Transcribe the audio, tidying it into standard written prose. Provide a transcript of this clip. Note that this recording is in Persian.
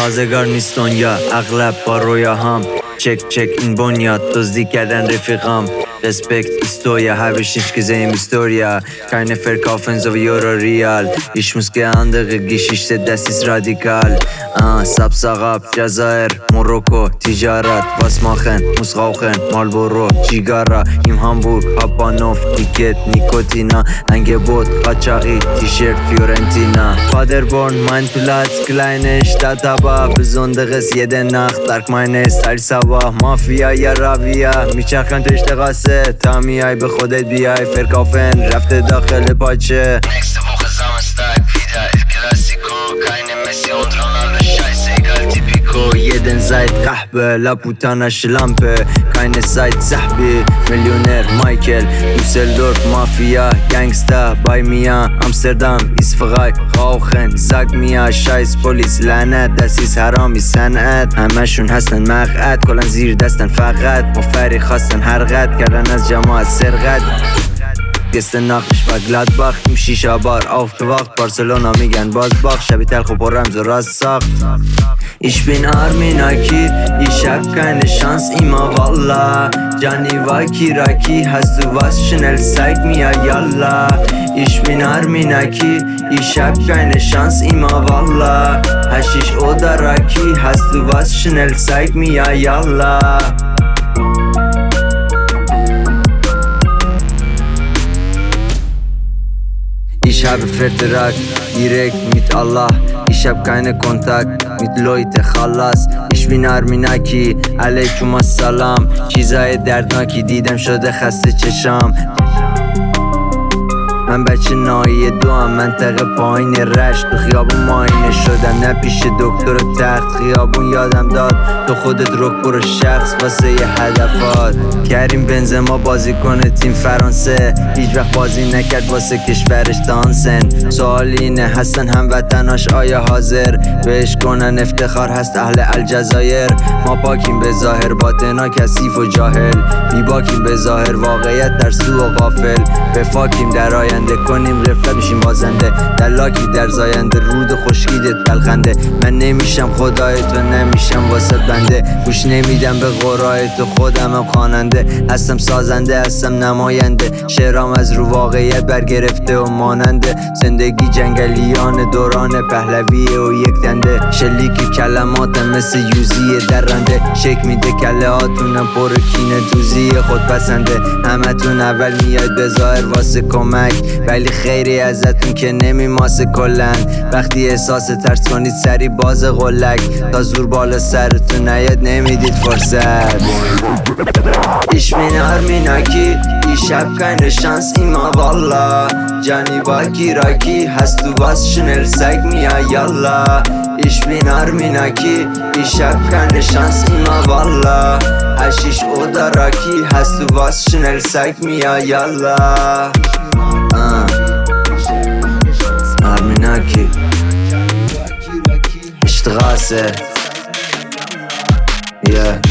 سازگار نیست دنیا، اغلب با رویا هم چک این بنیاد دزدی کردن رفیقام. Respekt Historia, habe ich nicht gesehen im Historia. Keine verkaufen so wie Euro Real. Ich muss gerne andere Geschichte, das ist radikal. Sab-Sarab, Jazair, Marokko, Tijarat. Was machen? Muss rauchen, Marlboro, Zigarra. Im Hamburg, Habanov, Ticket, Nikotina. Angebot, Qachai, T-Shirt, Fiorentina. Paderborn, mein Platz, kleine Stadt, aber besonderes jede Nacht. Dark meine Style, Sabah, Mafia, ja Rabia. میچرخن تو اشتغاسه تا میای به خودت بیای. فرکافن رفته داخل پاچه. Nächste Woche Samstag wieder El Clasico. Keine Messi und Ronaldo, scheißegal, typico. Jeden seid Kahbe, la putana Schlampe. Keine Zeit Sahbi, Millionär Michael. Düsseldorf, Mafia, Gangster bei mir. Amsterdam ist frei, rauchen. Sag mir, scheiß Police, لعنت. Das ist حرامی صنعت. همشون هستن مقعد، کلن زیر دستن فقط. مفری خواستن حرقت کردن از جماعت سرقت. Gestern Nacht, ich war Gladbach, im Shisha-Bar aufgewacht. Barcelona میگن بازباخ، شبی تلخ و پر رمز و راست ساخت. Ich bin Arminaki, ich hab keine Chance immer, Wallah. Gianni Wakiraki, hast du was? Schnell zeig mir, Yalla. Ich bin Arminaki, ich hab keine Chance immer, Wallah. Hashish oder Raki, hast du was? Schnell zeig mir, Yalla. Ich habe Vertrag direkt mit Allah. Ich hab keine Kontakt mit Leute خلاص. Ich bin Arminaki, alaikum assalam. چیزای دردناکی دیدم شده خسته چشام. من بچه نایه دو هم منطقه پایین رشت. تو خیابون ماینه شدم نه پیش دکتر و تخت. خیابون یادم داد تو خودت رک برو شخص واسه یه هدفات. کریم بنزما بازی کنه تیم فرانسه، هیچ وقت بازی نکرد واسه کشورش دانسن. سوال اینه هستن هموطناش آیا حاضر بهش کنن افتخار؟ هست اهل الجزایر. ما پاکیم به ظاهر، باطنا کثیف و جاهل. بی باکیم به ظاهر، واقعیت در سو و غافل. به فاکیم در آینده کنیم غفلت میشیم بازنده. دلاکی در زاینده رود خشکیدت بلخنده. من نمیشم خدای تو نمیشم واسه بنده. گوش نمیدم به قرای تو خودمم خواننده. هستم سازنده هستم نماینده. شعرام از رو واقعیت برگرفته و ماننده. زندگی جنگلیان دوران پهلویه و یک دنده. شلیک کلماتم مثل یوزی درنده. شک میده کله هاتونم پر کینه دوزی خودپسنده. همتون اول میاید به ظاهر واسه کمک، ولی خیری ازتون که نمیماسه کلن. وقتی احساس ترس کنید سری باز قلک. تا زور بالا سرتون نیاد نمیدید فرصت. Ich bin Arminaki, ich hab keine Chance immer, Wallah. Gianni Wakiraki, hast du was? Schnell zeig mir, Yalla. Ich bin Arminaki, ich hab keine Chance immer, Wallah. Hashish oder Raki, hast du was? Schnell zeig mir, Yalla. Arminaki, Straße, yeah.